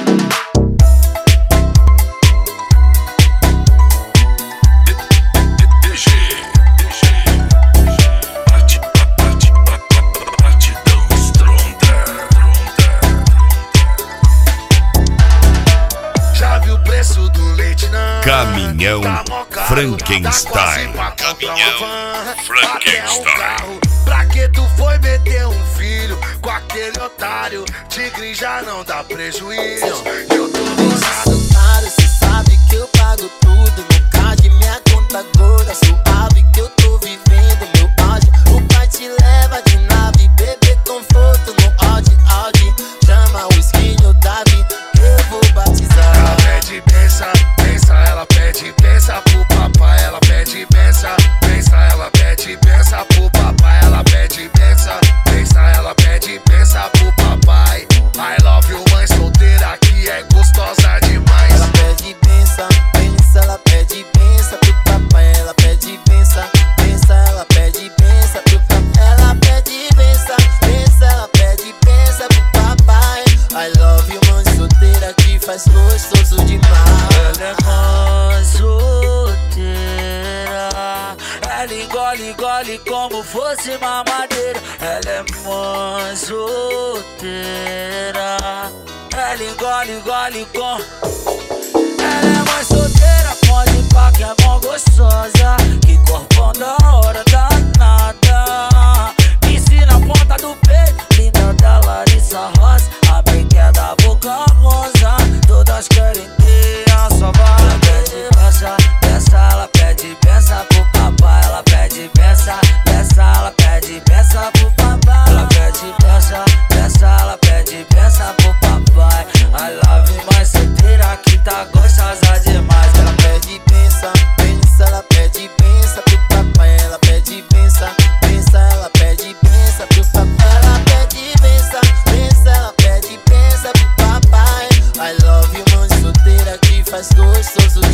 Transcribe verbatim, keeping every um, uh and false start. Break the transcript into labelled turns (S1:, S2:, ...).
S1: Caminhão Frankenstein. Caminhão Frankenstein.
S2: Pra que tu foi meter um filho com aquele otário? Tigre já não dá prejuízo. Eu tô gozado.
S3: Cê sabe que eu pago tudo. No card, minha conta gorda. Suave que eu tô vivendo meu auge. O pai te leva de nave. Bebê conforto no Audi, Audi. Chama o skin Davi, eu vou batizar.
S2: Ela pede benção, benção. Ela pede benção pro papai. Ela pede benção, benção. Ela pede benção pro papai. Ela pede benção, benção. Ela pede benção pro papai. I love you, mãe solteira que é gostosa demais.
S3: Ela pede benção, benção. Ela pede benção pro papai. Ela pede benção, benção. Ela pede benção pro papai. Ela pede benção, benção. Ela pede benção pro papai. I love you, mãe solteira que faz gostoso demais.
S4: Ela é mãe solteira. Ela engole, engole como fosse mamadeira. Ela é mãe solteira. Ela engole, engole com. Ela é mãe solteira, pode pá que é mó gostosa. Que corpão da hora danada. Ensina a ponta do peito, linda da Larissa Rosa. A bem que é da boca rosa. Todas querem ter a sua voz. Ela pede benção, benção. Ela pede benção pro papai. Ela pede benção, benção. Ela pede benção pro papai. Ela pede benção, benção. Ela pede benção pro papai. I love you, mãe solteira que tá gostosa demais.
S3: Ela pede benção, benção. Ela pede benção pro papai. Ela pede benção, benção. Ela pede benção pro papai. Ela pede benção, benção. Ela pede benção pro papai. I love you, mãe solteira que faz gostoso